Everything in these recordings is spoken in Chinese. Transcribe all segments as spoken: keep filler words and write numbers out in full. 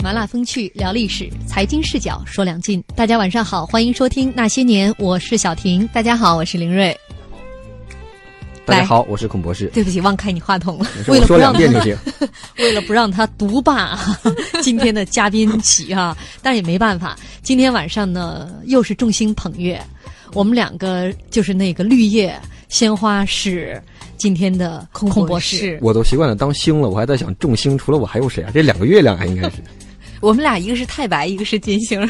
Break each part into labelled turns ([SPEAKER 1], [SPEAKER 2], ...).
[SPEAKER 1] 麻辣风趣聊历史，财经视角说两晋。大家晚上好，欢迎收听那些年，我是小婷。大家好，我是林睿。
[SPEAKER 2] 大家好，我是孔博士。
[SPEAKER 1] 对不起，忘开你话筒了。
[SPEAKER 2] 为了说两遍就行。
[SPEAKER 1] 为了不让他独霸今天的嘉宾席啊，但也没办法。今天晚上呢，又是众星捧月，我们两个就是那个绿叶鲜花是今天的孔博士。
[SPEAKER 2] 我都习惯了当星了，我还在想众星除了我还有谁啊？这两个月亮还应该是。
[SPEAKER 1] 我们俩一个是太白，一个是金星。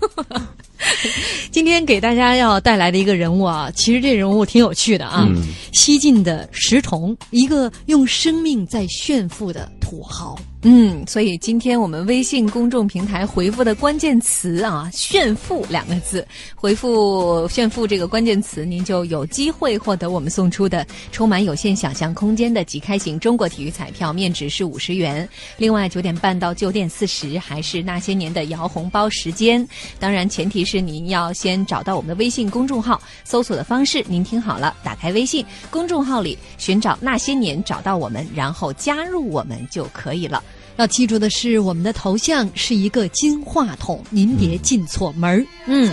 [SPEAKER 1] 今天给大家要带来的一个人物啊，其实这人物挺有趣的啊。嗯、西晋的石崇，一个用生命在炫富的土豪。嗯，所以今天我们微信公众平台回复的关键词啊，炫富两个字，回复炫富这个关键词，您就有机会获得我们送出的充满有限想象空间的即开型中国体育彩票，面值是五十元。另外九点半到九点四十还是那些年的摇红包时间，当然前提是您要先找到我们的微信公众号，搜索的方式您听好了，打开微信公众号里寻找那些年，找到我们，然后加入我们就可以了。要记住的是，我们的头像是一个金话筒，您别进错门。嗯，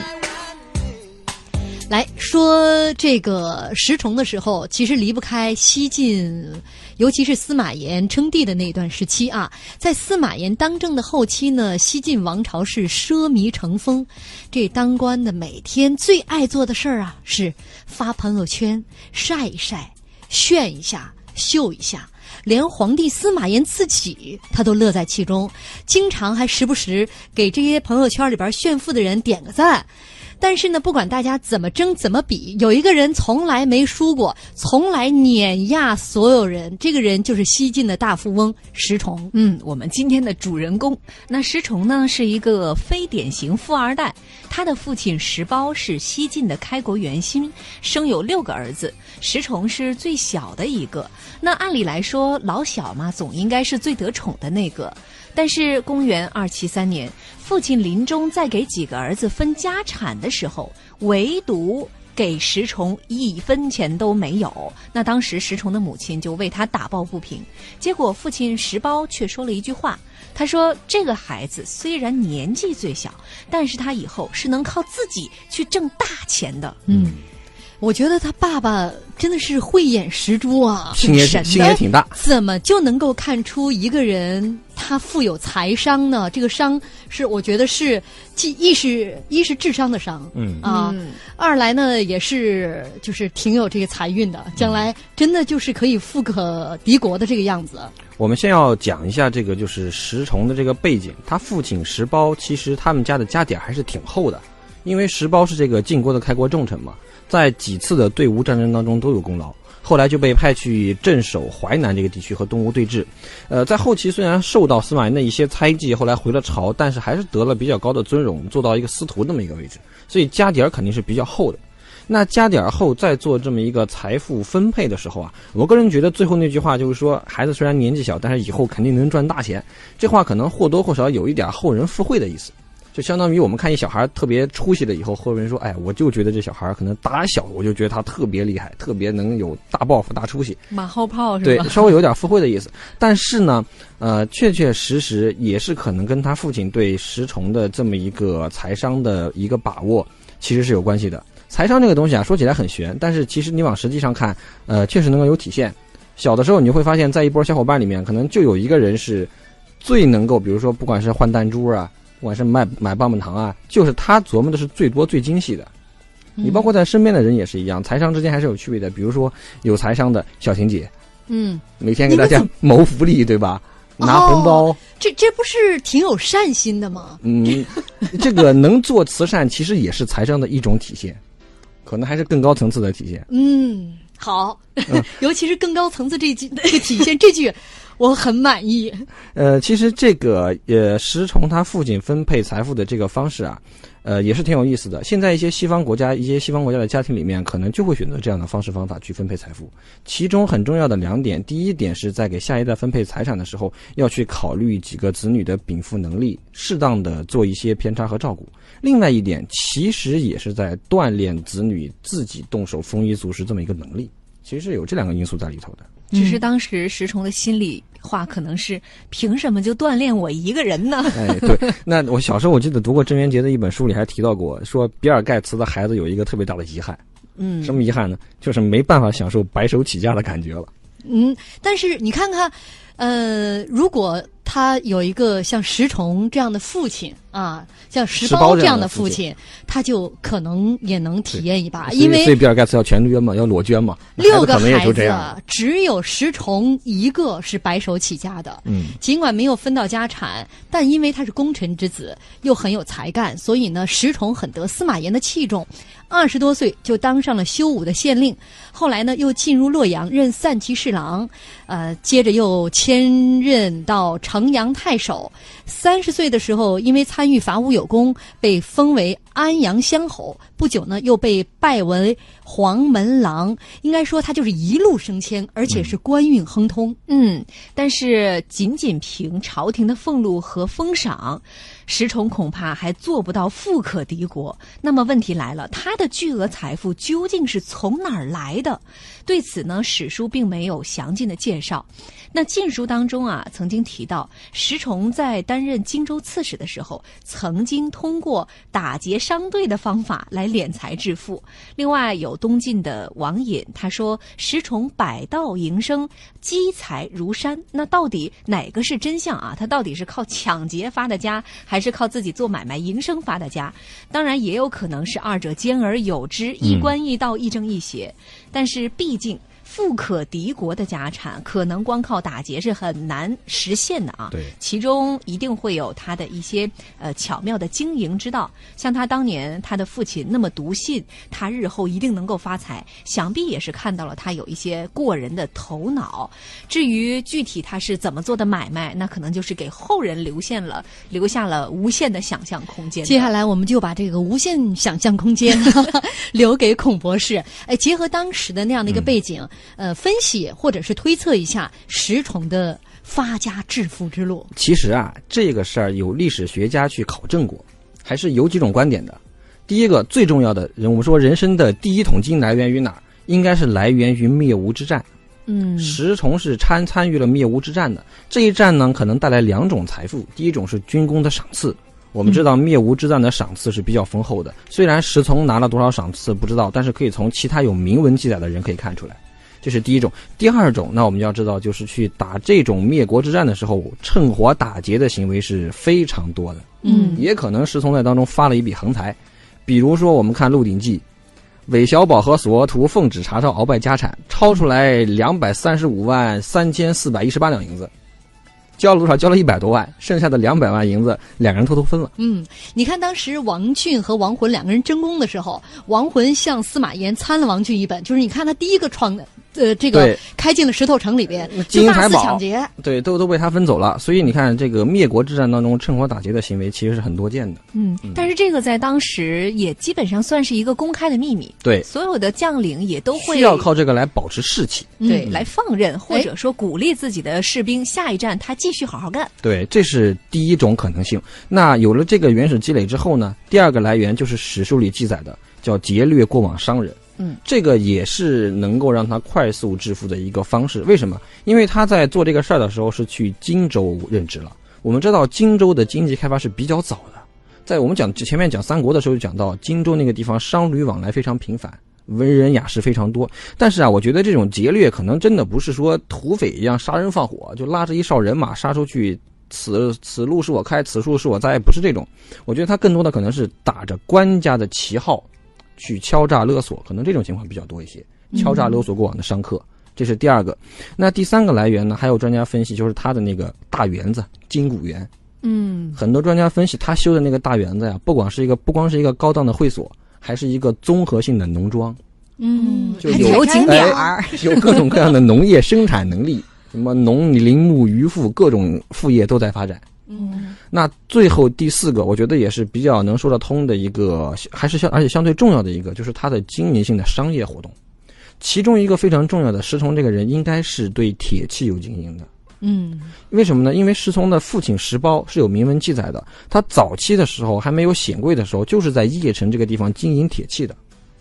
[SPEAKER 1] 来说这个石崇的时候，其实离不开西晋，尤其是司马炎称帝的那段时期啊。在司马炎当政的后期呢，西晋王朝是奢靡成风，这当官的每天最爱做的事儿啊，是发朋友圈，晒一晒，炫一下，秀一下。连皇帝司马炎自己他都乐在其中，经常还时不时给这些朋友圈里边炫富的人点个赞。但是呢，不管大家怎么争怎么比，有一个人从来没输过，从来碾压所有人，这个人就是西晋的大富翁石崇。嗯，我们今天的主人公，那石崇呢是一个非典型富二代，他的父亲石苞是西晋的开国元勋，生有六个儿子，石崇是最小的一个。那按理来说，老小嘛，总应该是最得宠的那个。但是公元二七三年，父亲临终在给几个儿子分家产的时候，唯独给石崇一分钱都没有。那当时石崇的母亲就为他打抱不平，结果父亲石苞却说了一句话，他说这个孩子虽然年纪最小，但是他以后是能靠自己去挣大钱的。嗯，我觉得他爸爸真的是慧眼识珠啊，
[SPEAKER 2] 心也心也挺大。
[SPEAKER 1] 怎么就能够看出一个人他富有财商呢？这个商是我觉得是既一是一是智商的商，嗯啊，嗯二来呢也是就是挺有这个财运的，将来真的就是可以富可敌国的这个样子。
[SPEAKER 2] 我们先要讲一下这个就是石崇的这个背景，他父亲石苞其实他们家的家底还是挺厚的，因为石苞是这个晋国的开国重臣嘛，在几次的对吴战争当中都有功劳，后来就被派去镇守淮南这个地区和东吴对峙。呃，在后期虽然受到司马炎的一些猜忌，后来回了朝，但是还是得了比较高的尊荣，做到一个司徒这么一个位置，所以家底儿肯定是比较厚的。那家底儿厚，在做这么一个财富分配的时候啊，我个人觉得最后那句话就是说，孩子虽然年纪小，但是以后肯定能赚大钱，这话可能或多或少有一点后人附会的意思。就相当于我们看一小孩特别出息了以后，后人说，哎，我就觉得这小孩可能打小我就觉得他特别厉害，特别能有大抱负、大出息，
[SPEAKER 1] 马后炮是吧？
[SPEAKER 2] 对，稍微有点附会的意思。但是呢，呃，确确实实也是可能跟他父亲对石崇的这么一个财商的一个把握，其实是有关系的。财商这个东西啊，说起来很玄，但是其实你往实际上看，呃，确实能够有体现。小的时候你会发现，在一波小伙伴里面，可能就有一个人是最能够，比如说不管是换弹珠啊，不管是买买棒棒糖啊，就是他琢磨的是最多最精细的。你包括在身边的人也是一样，财商之间还是有区别的。比如说有财商的小婷姐，嗯，每天给大家谋福利，对吧？拿红包，
[SPEAKER 1] 哦、这这不是挺有善心的吗？
[SPEAKER 2] 嗯，这个能做慈善，其实也是财商的一种体现，可能还是更高层次的体现。
[SPEAKER 1] 嗯，好，嗯、尤其是更高层次这句这个体现，这句我很满意。
[SPEAKER 2] 呃，其实这个呃，石崇他父亲分配财富的这个方式啊，呃，也是挺有意思的。现在一些西方国家、一些西方国家的家庭里面，可能就会选择这样的方式方法去分配财富。其中很重要的两点，第一点是在给下一代分配财产的时候，要去考虑几个子女的禀赋能力，适当的做一些偏差和照顾。另外一点，其实也是在锻炼子女自己动手丰衣足食这么一个能力。其实是有这两个因素在里头的。
[SPEAKER 1] 只是当时石崇的心里
[SPEAKER 3] 话可能是凭什么就锻炼我一个人呢？
[SPEAKER 2] 哎，对，那我小时候我记得读过郑渊洁的一本书里还提到过，说比尔盖茨的孩子有一个特别大的遗憾，
[SPEAKER 1] 嗯，
[SPEAKER 2] 什么遗憾呢？就是没办法享受白手起家的感觉了。
[SPEAKER 1] 嗯，但是你看看，呃，如果他有一个像石崇这样的父亲啊，像石苞这样的父亲，他就可能也能体验一把，因为
[SPEAKER 2] 所以比尔盖茨要全捐嘛，要裸捐嘛，
[SPEAKER 1] 六个
[SPEAKER 2] 孩
[SPEAKER 1] 子只有石崇一个是白手起家的，
[SPEAKER 2] 嗯，
[SPEAKER 1] 尽管没有分到家产，但因为他是功臣之子，又很有才干，所以呢，石崇很得司马炎的器重。二十多岁就当上了修武的县令，后来呢又进入洛阳任散骑侍郎，呃，接着又迁任到城阳太守。三十岁的时候，因为参与伐吴有功，被封为安阳乡侯。不久呢，又被拜为黄门郎。应该说，他就是一路升迁，而且是官运亨通。
[SPEAKER 3] 嗯，但是仅仅凭朝廷的俸禄和封赏，石崇恐怕还做不到富可敌国。那么问题来了，他的巨额财富究竟是从哪儿来的？对此呢，史书并没有详尽的介绍。那《晋书》当中啊，曾经提到石崇在担任荆州刺史的时候，曾经通过打劫商队的方法来敛财致富。另外有东晋的王隐，他说石崇百道营生，积财如山。那到底哪个是真相啊？他到底是靠抢劫发的家，还是靠自己做买卖营生发的家？当然也有可能是二者兼而有之，一官一道，亦正亦邪。但是毕竟富可敌国的家产，可能光靠打劫是很难实现的啊。
[SPEAKER 2] 对，
[SPEAKER 3] 其中一定会有他的一些呃巧妙的经营之道。像他当年他的父亲那么笃信他日后一定能够发财，想必也是看到了他有一些过人的头脑。至于具体他是怎么做的买卖，那可能就是给后人留下了留下了无限的想象空间。
[SPEAKER 1] 接下来我们就把这个无限想象空间留给孔博士。哎，结合当时的那样的一个背景。嗯呃，分析或者是推测一下石崇的发家致富之路。
[SPEAKER 2] 其实啊，这个事儿有历史学家去考证过，还是有几种观点的。第一个最重要的人，我们说人生的第一桶金来源于哪儿？应该是来源于灭吴之战。
[SPEAKER 1] 嗯，
[SPEAKER 2] 石崇是参参与了灭吴之战的。这一战呢，可能带来两种财富。第一种是军功的赏赐。我们知道灭吴之战的赏赐是比较丰厚的，虽然石崇拿了多少赏赐不知道，但是可以从其他有明文记载的人可以看出来。这是第一种。第二种，那我们要知道，就是去打这种灭国之战的时候，趁火打劫的行为是非常多的。
[SPEAKER 1] 嗯，
[SPEAKER 2] 也可能石崇在当中发了一笔横财。比如说，我们看《鹿鼎记》，韦小宝和索额图奉旨查抄鳌拜家产，抄出来两百三十五万三千四百一十八两银子。交了多少？交了一百多万，剩下的两百万银子两个人偷偷分了。
[SPEAKER 1] 嗯，你看当时王俊和王浑两个人争功的时候，王浑向司马炎参了王俊一本，就是你看他第一个闯的。呃，这个开进了石头城里边，
[SPEAKER 2] 金银财宝
[SPEAKER 1] 抢劫，
[SPEAKER 2] 对，都都被他分走了。所以你看，这个灭国之战当中趁火打劫的行为其实是很多见的。
[SPEAKER 3] 嗯，但是这个在当时也基本上算是一个公开的秘密。
[SPEAKER 2] 对，
[SPEAKER 3] 所有的将领也都会
[SPEAKER 2] 需要靠这个来保持士气，
[SPEAKER 3] 对，
[SPEAKER 1] 嗯、
[SPEAKER 3] 来放任或者说鼓励自己的士兵，下一站他继续好好干。
[SPEAKER 2] 对，这是第一种可能性。那有了这个原始积累之后呢，第二个来源就是史书里记载的，叫劫掠过往商人。
[SPEAKER 3] 嗯，
[SPEAKER 2] 这个也是能够让他快速致富的一个方式。为什么？因为他在做这个事儿的时候是去荆州任职了。我们知道荆州的经济开发是比较早的，在我们讲前面讲三国的时候就讲到，荆州那个地方商旅往来非常频繁，文人雅士非常多。但是啊，我觉得这种劫掠可能真的不是说土匪一样杀人放火，就拉着一哨人马杀出去，此此路是我开，此树是我栽，不是这种。我觉得他更多的可能是打着官家的旗号去敲诈勒索，可能这种情况比较多一些，敲诈勒索过往的商客。嗯，这是第二个。那第三个来源呢，还有专家分析，就是他的那个大园子金谷园。
[SPEAKER 3] 嗯，
[SPEAKER 2] 很多专家分析他修的那个大园子呀，不光是一个不光是一个高档的会所，还是一个综合性的农庄。
[SPEAKER 1] 嗯，
[SPEAKER 2] 就有
[SPEAKER 3] 有景点儿，
[SPEAKER 2] 哎，有各种各样的农业生产能力，什么农林牧渔副各种副业都在发展。
[SPEAKER 3] 嗯，
[SPEAKER 2] 那最后第四个，我觉得也是比较能说得通的一个，还是相而且相对重要的一个，就是它的经营性的商业活动。其中一个非常重要的，石崇这个人应该是对铁器有经营的。
[SPEAKER 1] 嗯，
[SPEAKER 2] 为什么呢？因为石崇的父亲石苞是有明文记载的，他早期的时候还没有显贵的时候，就是在邺城这个地方经营铁器的。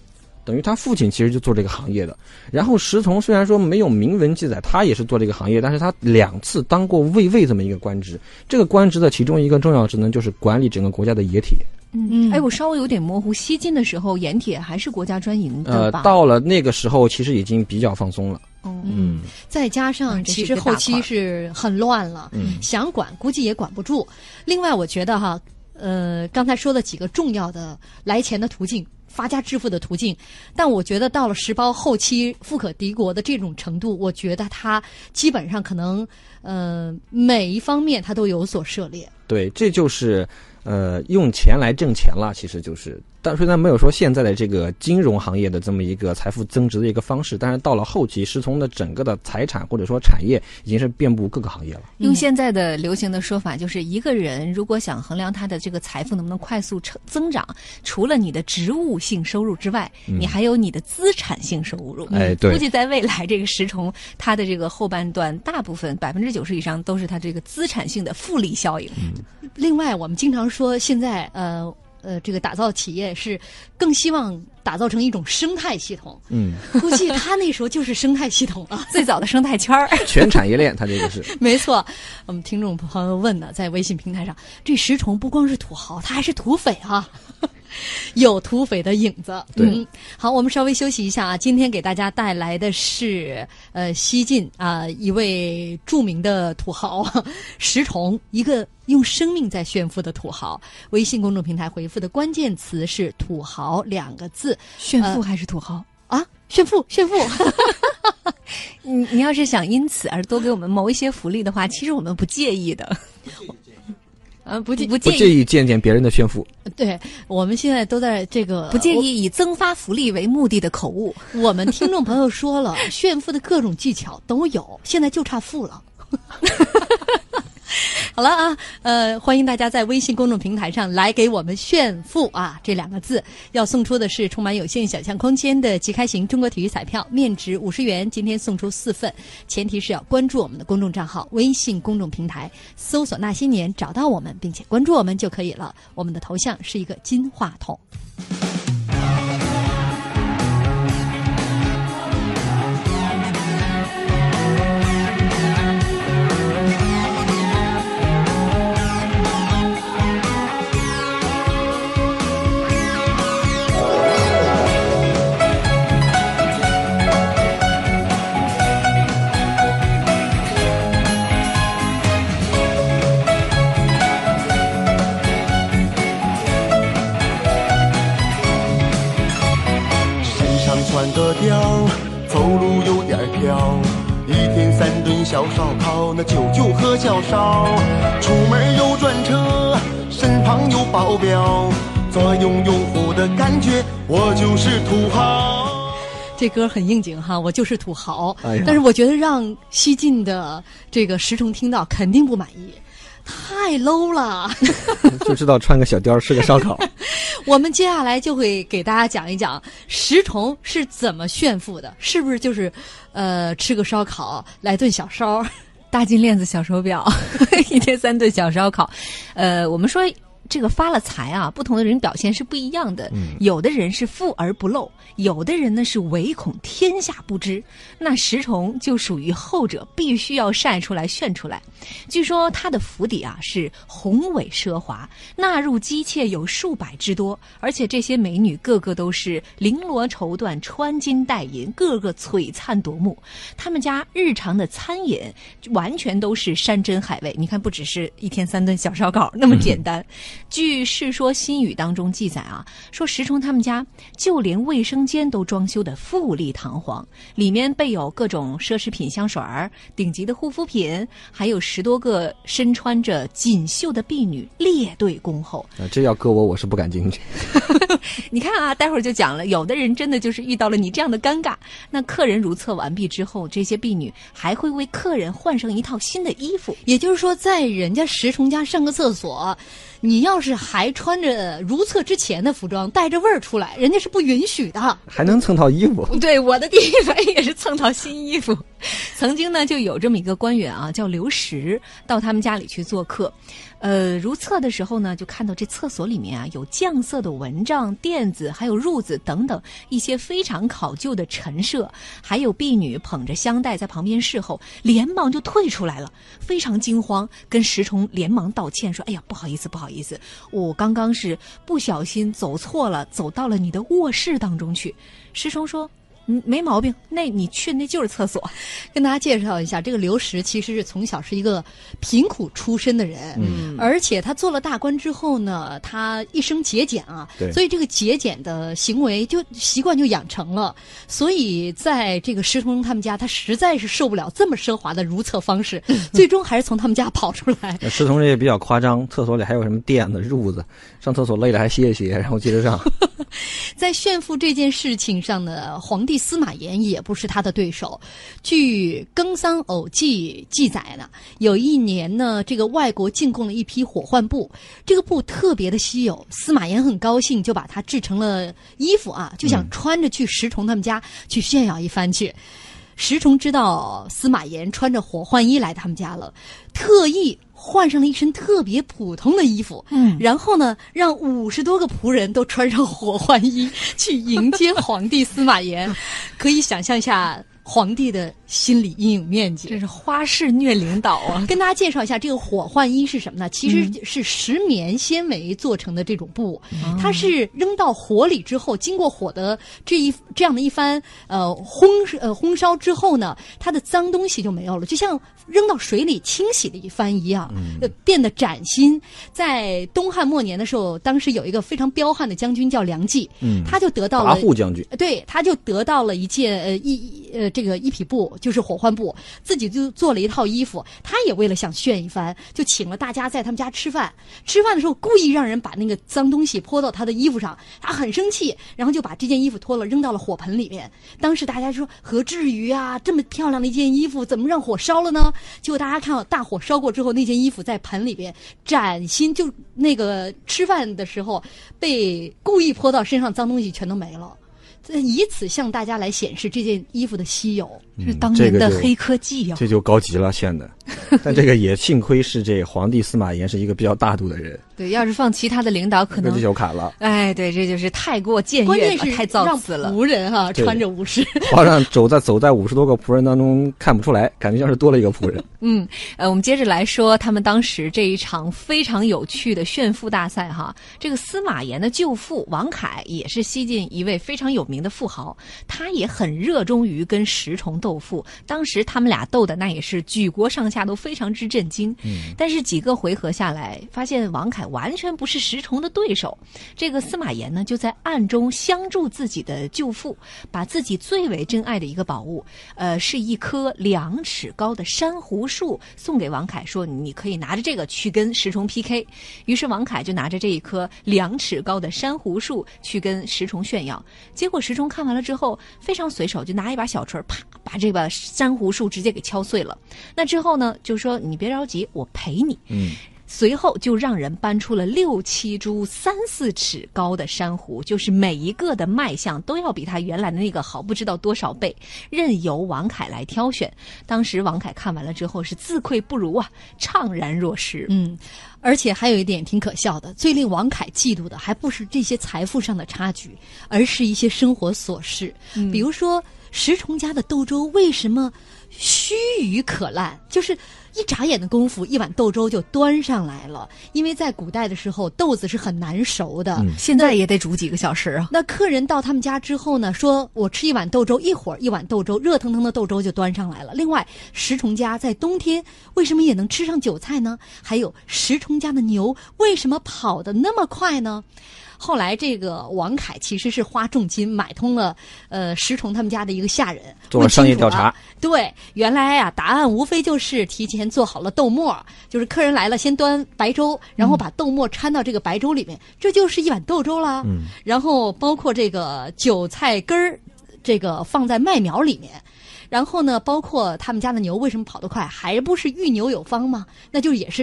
[SPEAKER 2] 等于他父亲其实就做这个行业的。然后石崇虽然说没有明文记载他也是做这个行业，但是他两次当过卫尉这么一个官职，这个官职的其中一个重要职能就是管理整个国家的冶铁。
[SPEAKER 3] 嗯，哎，我稍微有点模糊，西晋的时候盐铁还是国家专营的吧？
[SPEAKER 2] 呃，到了那个时候其实已经比较放松了。
[SPEAKER 1] 嗯，再加上其实后期是很乱了，嗯，想管估计也管不住。另外，我觉得哈，呃，刚才说的几个重要的来钱的途径、发家致富的途径，但我觉得到了石苞后期富可敌国的这种程度，我觉得他基本上可能，呃，每一方面他都有所涉猎。
[SPEAKER 2] 对，这就是呃用钱来挣钱了，其实就是。但虽然没有说现在的这个金融行业的这么一个财富增值的一个方式，但是到了后期，石崇的整个的财产或者说产业已经是遍布各个行业了。
[SPEAKER 3] 用现在的流行的说法，就是一个人如果想衡量他的这个财富能不能快速增长，除了你的职务性收入之外，嗯、你还有你的资产性收入。
[SPEAKER 2] 哎，对。
[SPEAKER 3] 估计在未来这个石崇，他的这个后半段，大部分百分之九十以上都是他这个资产性的复利效应。
[SPEAKER 2] 嗯、
[SPEAKER 1] 另外，我们经常说现在呃。呃，这个打造企业是更希望打造成一种生态系统。
[SPEAKER 2] 嗯，
[SPEAKER 1] 估计他那时候就是生态系统了，
[SPEAKER 3] 最早的生态圈儿，
[SPEAKER 2] 全产业链，他这个是
[SPEAKER 1] 没错。我们听众朋友问呢，在微信平台上，这石崇不光是土豪，他还是土匪啊。有土匪的影子。嗯，好，我们稍微休息一下啊。今天给大家带来的是呃西晋啊、呃、一位著名的土豪石崇，一个用生命在炫富的土豪。微信公众平台回复的关键词是“土豪”两个字。
[SPEAKER 3] 炫富还是土豪、
[SPEAKER 1] 呃、啊？炫富，炫富。
[SPEAKER 3] 你你要是想因此而多给我们谋一些福利的话，其实我们不介意的。呃，不介
[SPEAKER 2] 不介意不介意见见别人的炫富。
[SPEAKER 1] 对，我们现在都在这个
[SPEAKER 3] 不介意以增发福利为目的的口误。
[SPEAKER 1] 我们听众朋友说了，炫富的各种技巧都有，现在就差富了。好了啊，呃，欢迎大家在微信公众平台上来给我们炫富啊这两个字。要送出的是充满有限想象空间的即开型中国体育彩票，面值五十元，今天送出四份，前提是要关注我们的公众账号，微信公众平台搜索那些年，找到我们并且关注我们就可以了。我们的头像是一个金话筒。
[SPEAKER 4] 穿个貂，走路有点飘，一天三顿小烧烤，那酒就喝较少。出门有专车，身旁有保镖，坐拥拥护的感觉，我就是土豪。
[SPEAKER 1] 这歌很应景哈，我就是土豪。
[SPEAKER 2] 哎、
[SPEAKER 1] 但是我觉得让西晋的这个石崇听到肯定不满意。太 low 了，
[SPEAKER 2] 就知道穿个小貂吃个烧烤。
[SPEAKER 1] 我们接下来就会给大家讲一讲石崇是怎么炫富的，是不是就是呃吃个烧烤来顿小烧，
[SPEAKER 3] 大金链子小手表，一天三顿小烧烤。呃，我们说这个发了财啊，不同的人表现是不一样的。
[SPEAKER 2] 嗯，
[SPEAKER 3] 有的人是富而不露，有的人呢是唯恐天下不知。那石崇就属于后者，必须要晒出来炫出来。据说他的府邸啊是宏伟奢华，纳入姬妾有数百之多，而且这些美女个个都是绫罗绸缎，穿金戴银，个个璀璨夺目。他们家日常的餐饮完全都是山珍海味，你看不只是一天三顿小烧烤那么简单。嗯，据《世说新语》当中记载啊，说石崇他们家就连卫生间都装修的富丽堂皇，里面备有各种奢侈品香水儿、顶级的护肤品，还有十多个身穿着锦绣的婢女列队恭候。
[SPEAKER 2] 啊，这要搁我，我是不敢进去。
[SPEAKER 3] 你看啊，待会儿就讲了，有的人真的就是遇到了你这样的尴尬。那客人如厕完毕之后，这些婢女还会为客人换上一套新的衣服。
[SPEAKER 1] 也就是说，在人家石崇家上个厕所， 你要是还穿着如厕之前的服装，带着味儿出来，人家是不允许的。
[SPEAKER 2] 还能蹭套衣服？
[SPEAKER 3] 对，我的第一反应也是蹭套新衣服。曾经呢，就有这么一个官员啊，叫刘石，到他们家里去做客。呃，如厕的时候呢，就看到这厕所里面啊有酱色的蚊帐、垫子，还有褥子等等一些非常考究的陈设，还有婢女捧着香袋在旁边侍候，连忙就退出来了，非常惊慌，跟石崇连忙道歉说：“哎呀，不好意思，不好意思，我刚刚是不小心走错了，走到了你的卧室当中去。”石崇说：“嗯，没毛病，那你去那就是厕所。”
[SPEAKER 1] 跟大家介绍一下，这个刘石其实是从小是一个贫苦出身的人，
[SPEAKER 2] 嗯，
[SPEAKER 1] 而且他做了大官之后呢，他一生节俭啊，
[SPEAKER 2] 对，
[SPEAKER 1] 所以这个节俭的行为就习惯就养成了。所以在这个石崇他们家，他实在是受不了这么奢华的如厕方式，最终还是从他们家跑出来。
[SPEAKER 2] 石崇这也比较夸张，厕所里还有什么垫子、褥子，上厕所累了还歇一歇，然后接着上。
[SPEAKER 1] 在炫富这件事情上呢，皇帝司马炎也不是他的对手。据《耕桑偶记》记载呢，有一年呢，这个外国进贡了一批火浣布，这个布特别的稀有，司马炎很高兴，就把它制成了衣服啊，就想穿着去石崇他们家去炫耀一番去。石崇知道司马炎穿着火浣衣来他们家了，特意换上了一身特别普通的衣服，嗯，然后呢，让五十多个仆人都穿上火浣衣去迎接皇帝司马炎，可以想象一下皇帝的心理阴影面积。
[SPEAKER 3] 这是花式虐领导啊！
[SPEAKER 1] 跟大家介绍一下，这个火浣衣是什么呢？其实是石棉纤维做成的这种布，嗯、它是扔到火里之后，经过火的这一这样的一番呃烘呃烘烧之后呢，它的脏东西就没有了，就像扔到水里清洗的一番一样，嗯、变得崭新。在东汉末年的时候，当时有一个非常彪悍的将军叫梁冀，嗯，他就得到了
[SPEAKER 2] 跋扈将军，
[SPEAKER 1] 对，他就得到了一件呃一呃这个一匹布，就是火浣布，自己就做了一套衣服。他也为了想炫一番，就请了大家在他们家吃饭。吃饭的时候故意让人把那个脏东西泼到他的衣服上，他很生气，然后就把这件衣服脱了扔到了火盆里面。当时大家说何至于啊，这么漂亮的一件衣服怎么让火烧了呢？结果大家看到大火烧过之后，那件衣服在盆里边崭新，就那个吃饭的时候被故意泼到身上脏东西全都没了。以此向大家来显示这件衣服的稀有，
[SPEAKER 3] 这是当年的黑科技呀、
[SPEAKER 2] 啊嗯这个！这就高级了，显得。但这个也幸亏是这皇帝司马炎是一个比较大度的人。
[SPEAKER 3] 对，要是放其他的领导，可能
[SPEAKER 2] 就有砍了。
[SPEAKER 3] 哎，对，这就是太过僭越，
[SPEAKER 1] 关键是
[SPEAKER 3] 太造次了。
[SPEAKER 1] 仆人哈、啊、穿着武士，
[SPEAKER 2] 皇上走在走在五十多个仆人当中看不出来，感觉像是多了一个仆人。
[SPEAKER 3] 嗯，呃，我们接着来说他们当时这一场非常有趣的炫富大赛哈。这个司马炎的舅父王凯也是西晋一位非常有名的富豪。他也很热衷于跟石崇斗富，当时他们俩斗的那也是举国上下都非常之震惊。嗯，但是几个回合下来，发现王凯完全不是石崇的对手。这个司马炎呢，就在暗中相助自己的舅父，把自己最为珍爱的一个宝物，呃，是一棵两尺高的珊瑚树送给王凯，说你可以拿着这个去跟石崇 P K。于是王凯就拿着这一棵两尺高的珊瑚树去跟石崇炫耀，结果石崇看完了之后。后非常随手就拿一把小锤，啪，把这把珊瑚树直接给敲碎了。那之后呢，就说你别着急，我陪你。嗯。随后就让人搬出了六七株三四尺高的珊瑚，就是每一个的卖相都要比他原来的那个好不知道多少倍，任由王凯来挑选。当时王凯看完了之后是自愧不如啊，怅然若失。
[SPEAKER 1] 嗯，而且还有一点挺可笑的，最令王凯嫉妒的还不是这些财富上的差距，而是一些生活琐事。嗯，比如说石崇家的豆粥为什么须臾可烂，就是一眨眼的功夫，一碗豆粥就端上来了。因为在古代的时候，豆子是很难熟的，
[SPEAKER 3] 嗯、现在也得煮几个小时啊。
[SPEAKER 1] 那客人到他们家之后呢，说我吃一碗豆粥，一会儿一碗豆粥，热腾腾的豆粥就端上来了。另外，石崇家在冬天为什么也能吃上韭菜呢？还有石崇家的牛为什么跑得那么快呢？后来这个王凯其实是花重金买通了呃石崇他们家的一个下人，
[SPEAKER 2] 做了商业调查。
[SPEAKER 1] 对，原来啊答案无非就是提前做好了豆沫，就是客人来了先端白粥，然后把豆沫掺到这个白粥里面，嗯、这就是一碗豆粥啦。嗯，然后包括这个韭菜根儿，这个放在麦苗里面。然后呢，包括他们家的牛为什么跑得快，还不是育牛有方吗？那就也是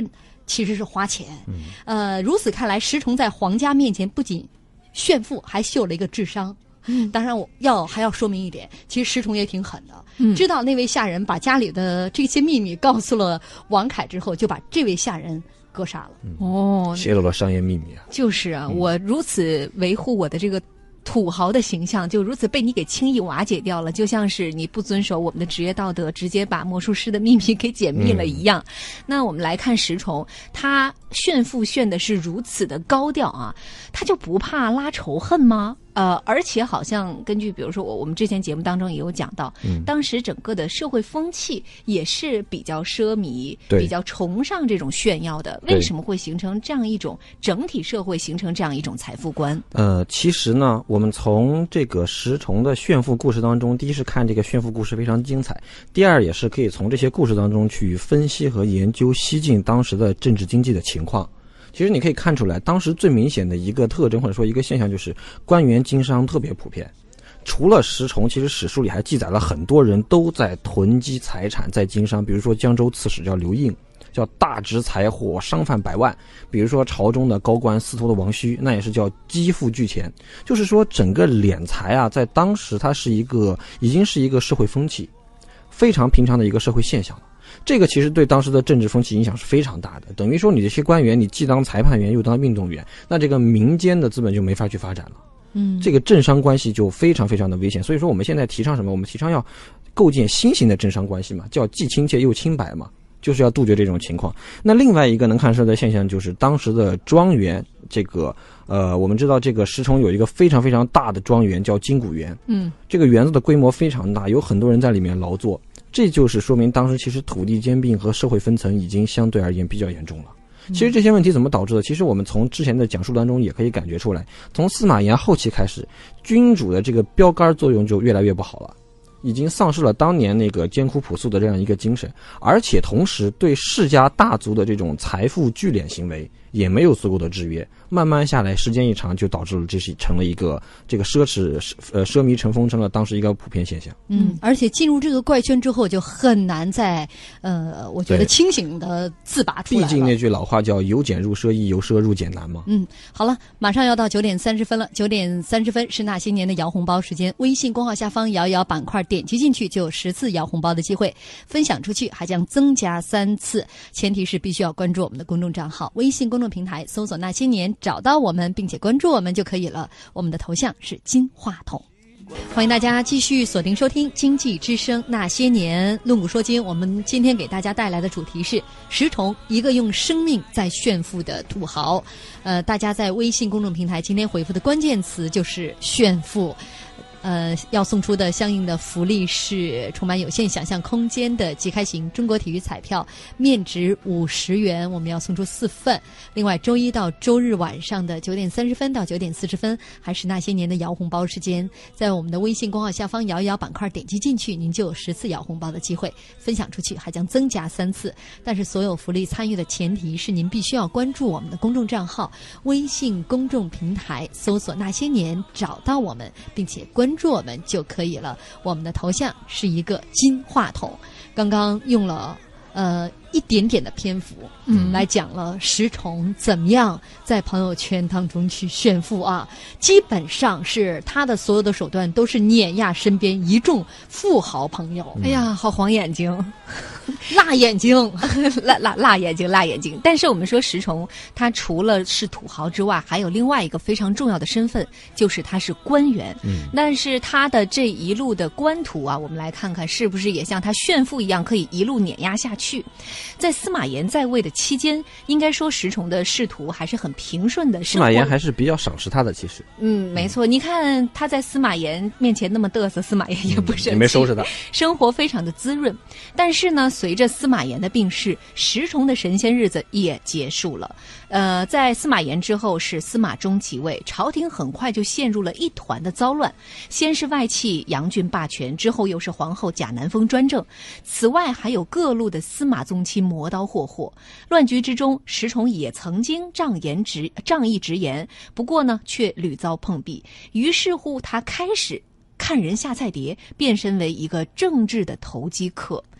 [SPEAKER 1] 其实是花钱。嗯、呃，如此看来，石崇在皇家面前不仅炫富，还秀了一个智商。嗯，当然我要还要说明一点，其实石崇也挺狠的。嗯，知道那位下人把家里的这些秘密告诉了王凯之后，就把这位下人格杀了。
[SPEAKER 2] 嗯、
[SPEAKER 3] 哦，
[SPEAKER 2] 泄露了商业秘密啊！
[SPEAKER 3] 就是啊，嗯、我如此维护我的这个土豪的形象，就如此被你给轻易瓦解掉了，就像是你不遵守我们的职业道德，直接把魔术师的秘密给解密了一样。嗯、那我们来看石崇，他炫富炫的是如此的高调啊，他就不怕拉仇恨吗？呃，而且好像根据比如说我我们之前节目当中也有讲到，嗯、当时整个的社会风气也是比较奢靡，比较崇尚这种炫耀的。为什么会形成这样一种整体社会形成这样一种财富观？
[SPEAKER 2] 呃，其实呢，我们从这个石崇的炫富故事当中，第一是看这个炫富故事非常精彩，第二也是可以从这些故事当中去分析和研究西晋当时的政治经济的情况。其实你可以看出来，当时最明显的一个特征或者说一个现象就是官员经商特别普遍。除了石崇，其实史书里还记载了很多人都在囤积财产，在经商。比如说江州刺史叫刘应，叫大执财货，商贩百万。比如说朝中的高官司徒的王须，那也是叫积富聚钱。就是说整个敛财啊，在当时它是一个已经是一个社会风气，非常平常的一个社会现象了。这个其实对当时的政治风气影响是非常大的，等于说你这些官员，你既当裁判员又当运动员，那这个民间的资本就没法去发展了。嗯，这个政商关系就非常非常的危险。所以说我们现在提倡什么？我们提倡要构建新型的政商关系嘛，叫既亲切又清白嘛，就是要杜绝这种情况。那另外一个能看出来的现象就是当时的庄园，这个呃，我们知道这个石崇有一个非常非常大的庄园叫金谷园，嗯，这个园子的规模非常大，有很多人在里面劳作。这就是说明当时其实土地兼并和社会分层已经相对而言比较严重了。其实这些问题怎么导致的？其实我们从之前的讲述当中也可以感觉出来，从司马炎后期开始，君主的这个标杆作用就越来越不好了，已经丧失了当年那个艰苦朴素的这样一个精神，而且同时对世家大族的这种财富聚敛行为也没有足够的制约，慢慢下来，时间一长，就导致了这是成了一个这个奢侈呃奢靡成风，成了当时一个普遍现象。
[SPEAKER 1] 嗯，而且进入这个怪圈之后，就很难再呃，我觉得清醒的自拔出来了。
[SPEAKER 2] 毕竟那句老话叫由俭入奢易，由奢入俭难嘛。
[SPEAKER 1] 嗯，好了，马上要到九点三十分了，九点三十分是那些年的摇红包时间。微信公号下方摇一摇板块点击进去，就有十次摇红包的机会，分享出去还将增加三次，前提是必须要关注我们的公众账号，微信公公众平台搜索那些年，找到我们并且关注我们就可以了。我们的头像是金话筒。欢迎大家继续锁定收听经济之声那些年，论古说今。我们今天给大家带来的主题是石崇，一个用生命在炫富的土豪。呃，大家在微信公众平台今天回复的关键词就是炫富。呃，要送出的相应的福利是充满有限想象空间的即开型中国体育彩票，面值五十元，我们要送出四份。另外，周一到周日晚上的九点三十分到九点四十分，还是那些年的摇红包时间，在我们的微信公号下方摇一摇板块点击进去，您就有十次摇红包的机会，分享出去还将增加三次。但是所有福利参与的前提是您必须要关注我们的公众账号，微信公众平台搜索那些年，找到我们并且关注关注我们就可以了。我们的头像是一个金话筒，刚刚用了呃一点点的篇幅，嗯，来讲了石崇怎么样在朋友圈当中去炫富啊。基本上是他的所有的手段都是碾压身边一众富豪朋友。
[SPEAKER 3] 哎呀，好黄眼睛，
[SPEAKER 1] 辣眼睛，
[SPEAKER 3] 辣辣辣眼睛，辣眼睛。但是我们说石崇，他除了是土豪之外，还有另外一个非常重要的身份，就是他是官员。嗯，但是他的这一路的官途啊，我们来看看是不是也像他炫富一样，可以一路碾压下去。在司马炎在位的期间，应该说石崇的仕途还是很平顺的。
[SPEAKER 2] 司马炎还是比较赏识他的，其实。
[SPEAKER 3] 嗯，没错。你看他在司马炎面前那么嘚瑟，司马炎也不生气，
[SPEAKER 2] 也没收拾他，
[SPEAKER 3] 生活非常的滋润。但是呢，随着司马炎的病逝，石崇的神仙日子也结束了。呃，在司马炎之后是司马衷即位，朝廷很快就陷入了一团的糟乱。先是外戚杨俊霸权，之后又是皇后贾南风专政，此外还有各路的司马宗亲磨刀霍霍。乱局之中，石崇也曾经仗言直仗义直言，不过呢，却屡遭碰壁。于是乎，他开始看人下菜碟，变身为一个政治的投机客。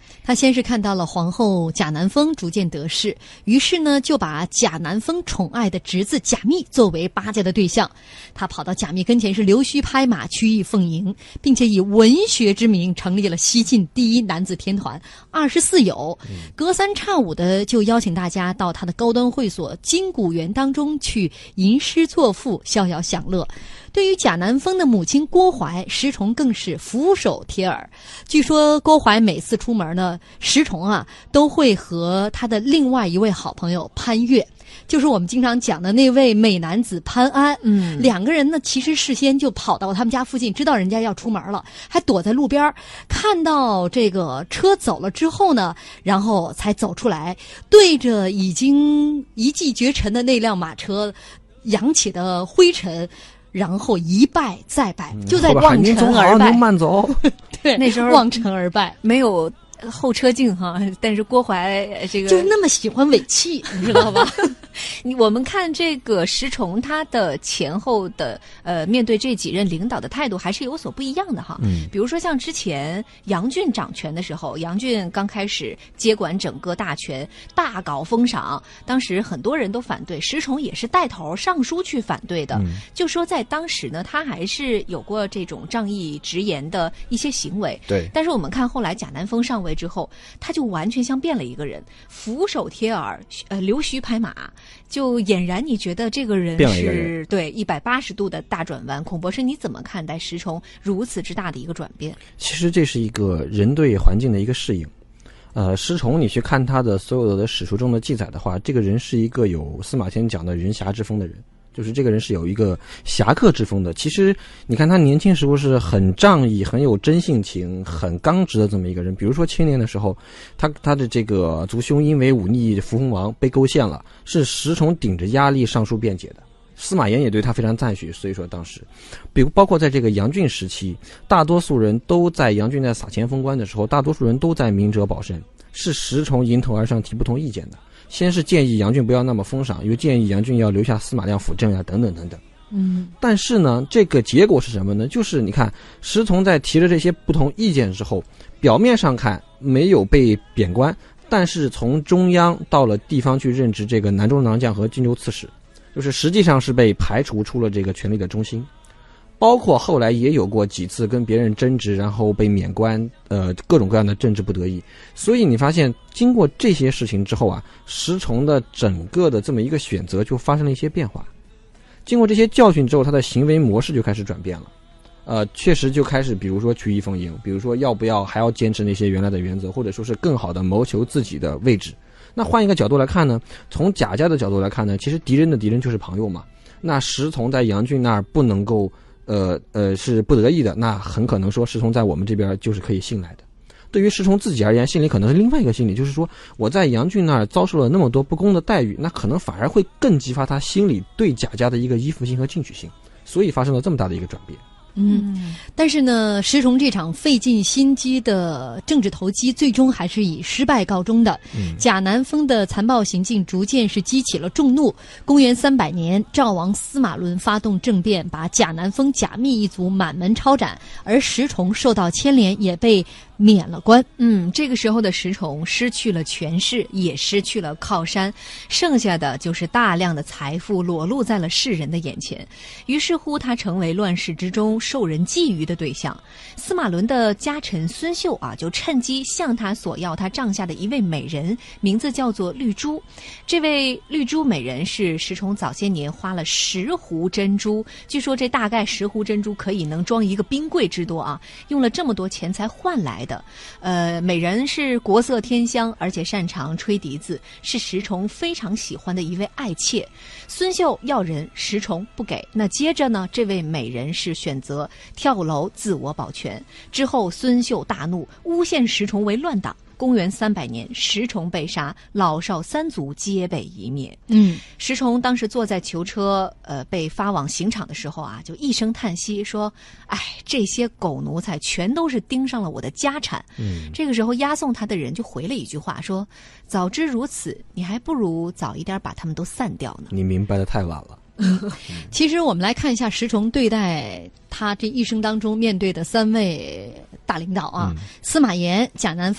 [SPEAKER 1] 他先是看到了皇后贾南风逐渐得势，于是呢就把贾南风宠爱的侄子贾密作为巴结的对象。他跑到贾密跟前是溜须拍马，曲意奉迎，并且以文学之名成立了西晋第一男子天团二十四友，隔三差五的就邀请大家到他的高端会所金谷园当中去吟诗作赋，逍遥享乐。对于贾南风的母亲郭槐，石崇更是俯首帖耳。据说郭槐每次出门呢，石崇啊都会和他的另外一位好朋友潘岳，就是我们经常讲的那位美男子潘安。
[SPEAKER 3] 嗯，
[SPEAKER 1] 两个人呢其实事先就跑到他们家附近，知道人家要出门了，还躲在路边，看到这个车走了之后呢，然后才走出来，对着已经一骑绝尘的那辆马车扬起的灰尘，然后一拜再拜，就在望尘而拜。
[SPEAKER 2] 您慢走。
[SPEAKER 1] 对，
[SPEAKER 3] 那时候
[SPEAKER 1] 望尘而拜，
[SPEAKER 3] 没有后车镜哈，但是郭槐这个
[SPEAKER 1] 就是那么喜欢尾气，你知道吧？
[SPEAKER 3] 我们看这个石崇他的前后的呃面对这几任领导的态度还是有所不一样的哈。
[SPEAKER 2] 嗯，
[SPEAKER 3] 比如说像之前杨俊掌权的时候，杨俊刚开始接管整个大权，大搞封赏，当时很多人都反对，石崇也是带头上书去反对的。
[SPEAKER 2] 嗯，
[SPEAKER 3] 就说在当时呢，他还是有过这种仗义直言的一些行为。
[SPEAKER 2] 对，
[SPEAKER 3] 但是我们看后来贾南风上位之后，他就完全像变了一个人，俯首帖耳，呃，溜须拍马，就俨然你觉得这个人是
[SPEAKER 2] 人
[SPEAKER 3] 对一百八十度的大转弯。孔博士，你怎么看待石崇如此之大的一个转变？
[SPEAKER 2] 其实这是一个人对环境的一个适应。呃，石崇，你去看他的所有的史书中的记载的话，这个人是一个有司马迁讲的人侠之风的人。就是这个人是有一个侠客之风的。其实你看他年轻时候是很仗义、很有真性情、很刚直的这么一个人。比如说青年的时候，他他的这个族兄因为忤逆伏洪王被构陷了，是石崇顶着压力上书辩解的。司马炎也对他非常赞许。所以说当时比如包括在这个杨俊时期，大多数人都在杨俊在撒钱封官的时候，大多数人都在明哲保身，是石崇迎头而上提不同意见的。先是建议杨俊不要那么封赏，又建议杨俊要留下司马亮辅政啊，等等等等。
[SPEAKER 1] 嗯，
[SPEAKER 2] 但是呢，这个结果是什么呢？就是你看石崇在提了这些不同意见之后，表面上看没有被贬官，但是从中央到了地方去任职这个南州囊将和荆州刺史，就是实际上是被排除出了这个权力的中心。包括后来也有过几次跟别人争执，然后被免官，呃，各种各样的政治不得已。所以你发现，经过这些事情之后啊，石崇的整个的这么一个选择就发生了一些变化。经过这些教训之后，他的行为模式就开始转变了。呃，确实就开始，比如说曲意奉迎，比如说要不要还要坚持那些原来的原则，或者说是更好的谋求自己的位置。那换一个角度来看呢，从贾家的角度来看呢，其实敌人的敌人就是朋友嘛。那石崇在杨俊那儿不能够。呃呃，是不得意的，那很可能说石崇在我们这边就是可以信赖的。对于石崇自己而言，心里可能是另外一个心理，就是说我在杨俊那儿遭受了那么多不公的待遇，那可能反而会更激发他心里对贾家的一个依附性和进取性，所以发生了这么大的一个转变。
[SPEAKER 1] 嗯，但是呢，石崇这场费尽心机的政治投机，最终还是以失败告终的。
[SPEAKER 2] 嗯、
[SPEAKER 1] 贾南风的残暴行径逐渐是激起了众怒。公元三百年，赵王司马伦发动政变，把贾南风、贾密一族满门抄斩，而石崇受到牵连，也被免了官。
[SPEAKER 3] 嗯，这个时候的石崇失去了权势，也失去了靠山，剩下的就是大量的财富裸露在了世人的眼前。于是乎，他成为乱世之中受人觊觎的对象。司马伦的家臣孙秀啊，就趁机向他索要他帐下的一位美人，名字叫做绿珠。这位绿珠美人是石崇早些年花了十壶珍珠，据说这大概十壶珍珠可以能装一个冰柜之多啊，用了这么多钱才换来的。呃，美人是国色天香，而且擅长吹笛子，是石崇非常喜欢的一位爱妾。孙秀要人，石崇不给。那接着呢，这位美人是选择跳楼自我保全。之后孙秀大怒，诬陷石崇为乱党。公元三百年，石崇被杀，老少三族皆被夷灭。
[SPEAKER 1] 嗯，
[SPEAKER 3] 石崇当时坐在囚车，呃，被发往刑场的时候啊，就一声叹息说：“哎，这些狗奴才全都是盯上了我的家产。”
[SPEAKER 2] 嗯，
[SPEAKER 3] 这个时候押送他的人就回了一句话说：“早知如此，你还不如早一点把他们都散掉呢。”
[SPEAKER 2] 你明白的太晚了。
[SPEAKER 1] 其实我们来看一下石崇对待他这一生当中面对的三位大领导啊，
[SPEAKER 2] 嗯、
[SPEAKER 1] 司马炎、贾南风、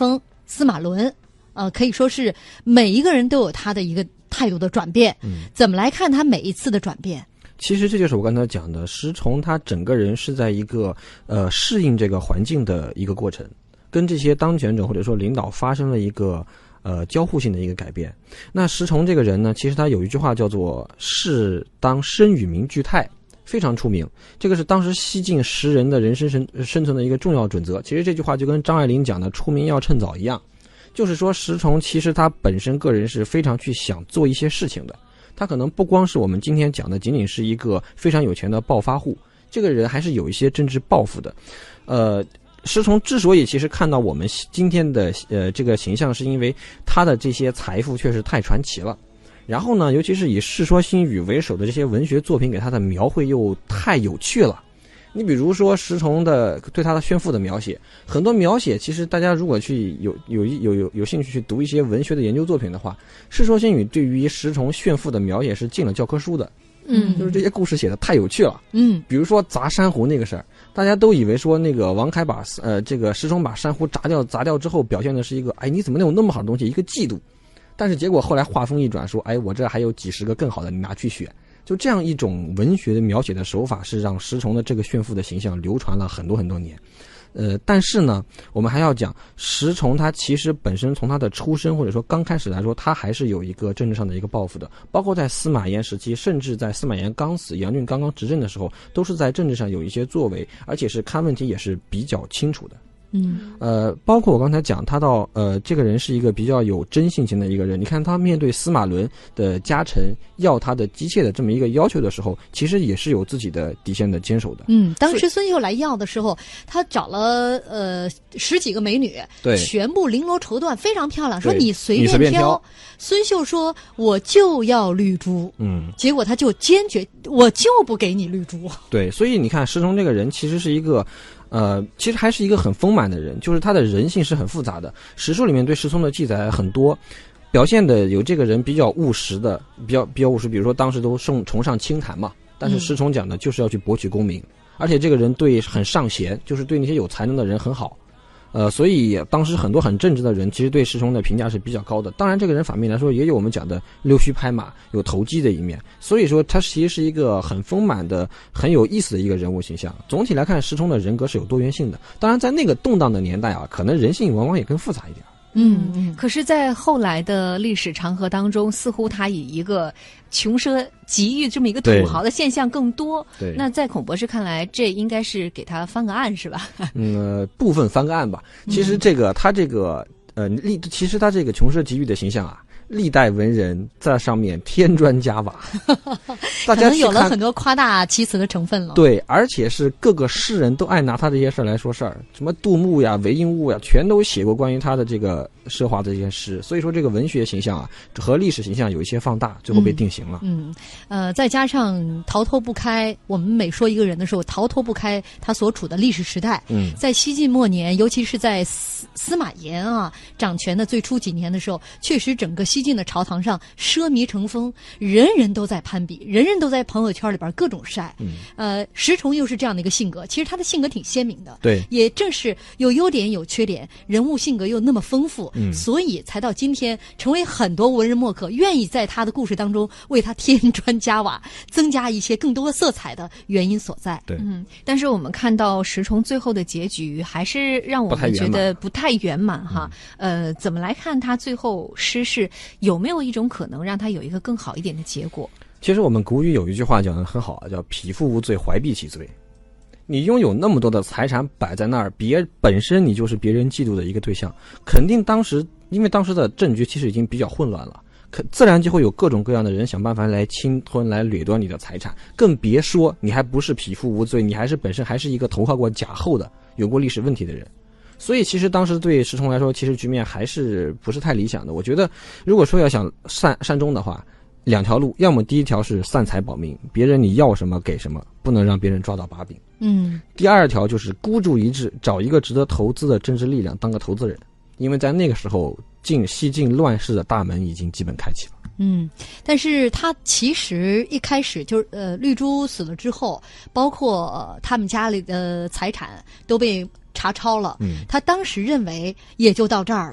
[SPEAKER 1] 司马伦，呃，可以说是每一个人都有他的一个态度的转变。嗯，怎么来看他每一次的转变？
[SPEAKER 2] 其实这就是我刚才讲的，石崇他整个人是在一个呃适应这个环境的一个过程，跟这些当权者或者说领导发生了一个呃交互性的一个改变。那石崇这个人呢，其实他有一句话叫做“事当生与民俱泰”，非常出名。这个是当时西晋时人的人生生生存的一个重要准则。其实这句话就跟张爱玲讲的“出名要趁早”一样，就是说石崇其实他本身个人是非常去想做一些事情的。他可能不光是我们今天讲的仅仅是一个非常有钱的暴发户，这个人还是有一些政治抱负的。呃，石崇之所以其实看到我们今天的呃这个形象，是因为他的这些财富确实太传奇了。然后呢，尤其是以《世说新语》为首的这些文学作品给他的描绘又太有趣了。你比如说石崇的对他的炫富的描写，很多描写其实大家如果去有有有有有兴趣去读一些文学的研究作品的话，《世说新语》对于石崇炫富的描写是进了教科书的。
[SPEAKER 1] 嗯，
[SPEAKER 2] 就是这些故事写的太有趣了。
[SPEAKER 1] 嗯，
[SPEAKER 2] 比如说砸珊瑚那个事儿，大家都以为说那个王凯把呃这个石崇把珊瑚砸掉砸掉之后，表现的是一个哎你怎么能有那么好的东西，一个嫉妒。但是结果后来话锋一转说，哎我这还有几十个更好的，你拿去选。就这样一种文学的描写的手法，是让石崇的这个炫富的形象流传了很多很多年。呃，但是呢，我们还要讲石崇他其实本身从他的出身或者说刚开始来说，他还是有一个政治上的一个抱负的。包括在司马炎时期，甚至在司马炎刚死、杨俊刚刚执政的时候，都是在政治上有一些作为，而且是看问题也是比较清楚的。
[SPEAKER 1] 嗯，
[SPEAKER 2] 呃，包括我刚才讲他到呃，这个人是一个比较有真性情的一个人。你看他面对司马伦的家臣要他的姬妾的这么一个要求的时候，其实也是有自己的底线的坚守的。
[SPEAKER 1] 嗯，当时孙秀来要的时候，他找了呃十几个美女，
[SPEAKER 2] 对，
[SPEAKER 1] 全部绫罗绸缎，非常漂亮，说你随
[SPEAKER 2] 便 挑,
[SPEAKER 1] 便挑。孙秀说我就要绿珠，
[SPEAKER 2] 嗯，
[SPEAKER 1] 结果他就坚决我就不给你绿珠。
[SPEAKER 2] 对，所以你看石崇这个人其实是一个。呃，其实还是一个很丰满的人，就是他的人性是很复杂的。史书里面对石崇的记载很多，表现的有这个人比较务实的，比较比较务实。比如说当时都崇崇尚清谈嘛，但是石崇讲的就是要去博取功名，嗯、而且这个人对很尚贤，就是对那些有才能的人很好。呃，所以当时很多很正直的人，其实对石崇的评价是比较高的。当然，这个人反面来说，也有我们讲的溜须拍马、有投机的一面。所以说，他其实是一个很丰满的、很有意思的一个人物形象。总体来看，石崇的人格是有多元性的。当然，在那个动荡的年代啊，可能人性往往也更复杂一点。
[SPEAKER 3] 嗯嗯，可是，在后来的历史长河当中，似乎他以一个穷奢极欲这么一个土豪的现象更多。
[SPEAKER 2] 对，
[SPEAKER 3] 那在孔博士看来，这应该是给他翻个案是吧？
[SPEAKER 2] 嗯，部分翻个案吧。其实这个、嗯、他这个呃历，其实他这个穷奢极欲的形象啊，历代文人在上面添砖加瓦，大家
[SPEAKER 1] 可能有了很多夸大其词的成分了。
[SPEAKER 2] 对，而且是各个诗人都爱拿他这些事儿来说事儿，什么杜牧呀、韦应物呀，全都写过关于他的这个奢华的这些诗。所以说，这个文学形象啊和历史形象有一些放大，最后被定型了。
[SPEAKER 1] 嗯，嗯呃，再加上逃脱不开，我们每说一个人的时候，逃脱不开他所处的历史时代。
[SPEAKER 2] 嗯，
[SPEAKER 1] 在西晋末年，尤其是在司司马炎啊掌权的最初几年的时候，确实整个西晋的朝堂上奢靡成风，人人都在攀比，人人都在朋友圈里边各种晒。
[SPEAKER 2] 嗯，
[SPEAKER 1] 呃，石崇又是这样的一个性格，其实他的性格挺鲜明的。
[SPEAKER 2] 对，
[SPEAKER 1] 也正是有优点有缺点，人物性格又那么丰富，
[SPEAKER 2] 嗯，
[SPEAKER 1] 所以才到今天成为很多文人墨客愿意在他的故事当中为他添砖加瓦，增加一些更多的色彩的原因所在。
[SPEAKER 2] 对，
[SPEAKER 3] 嗯，但是我们看到石崇最后的结局，还是让我们觉得不太圆满哈。嗯、呃，怎么来看他最后失势？有没有一种可能让他有一个更好一点的结果？
[SPEAKER 2] 其实我们古语有一句话讲得很好啊，叫匹夫无罪，怀璧其罪。你拥有那么多的财产摆在那儿，别本身你就是别人嫉妒的一个对象，肯定当时因为当时的政局其实已经比较混乱了，可自然就会有各种各样的人想办法来侵吞、来掠夺你的财产，更别说你还不是匹夫无罪，你还是本身还是一个投靠过贾后的、有过历史问题的人。所以其实当时对石崇来说，其实局面还是不是太理想的。我觉得如果说要想善善终的话，两条路，要么第一条是散财保命，别人你要什么给什么，不能让别人抓到把柄。
[SPEAKER 1] 嗯，
[SPEAKER 2] 第二条就是孤注一掷，找一个值得投资的政治力量当个投资人，因为在那个时候晋西晋乱世的大门已经基本开启了。
[SPEAKER 1] 嗯，但是他其实一开始就是呃，绿珠死了之后，包括、呃、他们家里的财产都被查抄了。
[SPEAKER 2] 嗯，
[SPEAKER 1] 他当时认为也就到这儿了。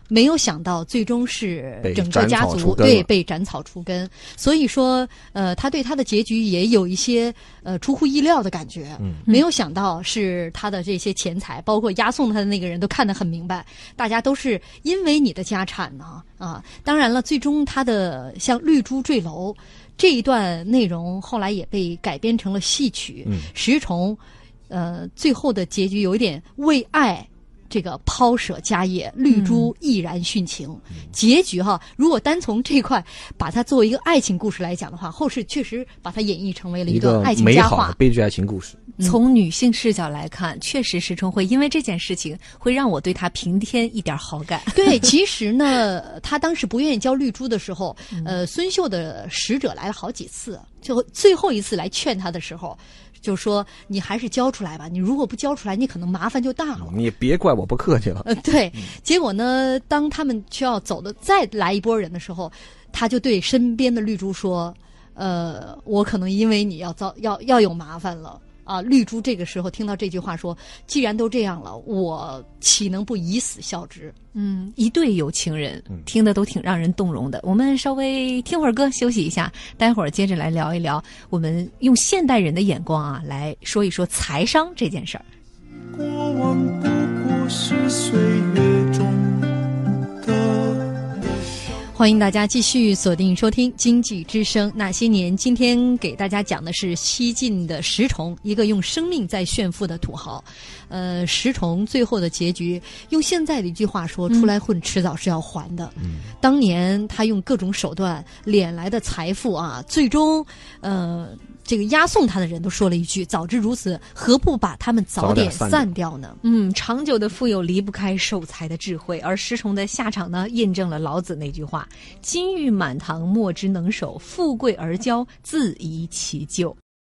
[SPEAKER 1] 没有想到最终是整个家族
[SPEAKER 2] 被
[SPEAKER 1] 对被斩草除根，所以说呃他对他的结局也有一些呃出乎意料的感觉。嗯，没有想到是他的这些钱财，包括押送他的那个人都看得很明白，大家都是因为你的家产呢啊。当然了，最终他的像绿珠坠楼这一段内容后来也被改编成了戏曲。嗯，石崇呃最后的结局有一点为爱这个抛舍家业，绿珠毅然殉情。嗯、结局哈，如果单从这块把它作为一个爱情故事来讲的话，后世确实把它演绎成为了一个爱情佳话，
[SPEAKER 2] 美好的悲剧爱情故事。
[SPEAKER 3] 嗯、从女性视角来看，确实石崇会因为这件事情会让我对他平添一点好感。
[SPEAKER 1] 对，其实呢，他当时不愿意交绿珠的时候，嗯、呃，孙秀的使者来了好几次，就最后一次来劝他的时候。就说你还是交出来吧，你如果不交出来，你可能麻烦就大了。
[SPEAKER 2] 你也别怪我不客气了。
[SPEAKER 1] 呃，对。结果呢，当他们需要走的再来一波人的时候，他就对身边的绿珠说：“呃，我可能因为你要遭要要有麻烦了。”啊，绿珠这个时候听到这句话说：“既然都这样了，我岂能不以死效之？”
[SPEAKER 3] 嗯，一对有情人，听得都挺让人动容的。我们稍微听会儿歌，休息一下，待会儿接着来聊一聊，我们用现代人的眼光啊，来说一说财商这件事儿。
[SPEAKER 5] 过往不过是岁月中的。
[SPEAKER 1] 欢迎大家继续锁定收听经济之声那些年。今天给大家讲的是西晋的石崇，一个用生命在炫富的土豪。呃，石崇最后的结局，用现在的一句话说，出来混迟早是要还的。嗯，当年他用各种手段敛来的财富啊，最终呃这个押送他的人都说了一句：早知如此，何不把他们早点散掉呢？
[SPEAKER 3] 嗯，长久的富有离不开守财的智慧，而石崇的下场呢，印证了老子那句话：金玉满堂，莫之能守；富贵而骄，自遗其咎。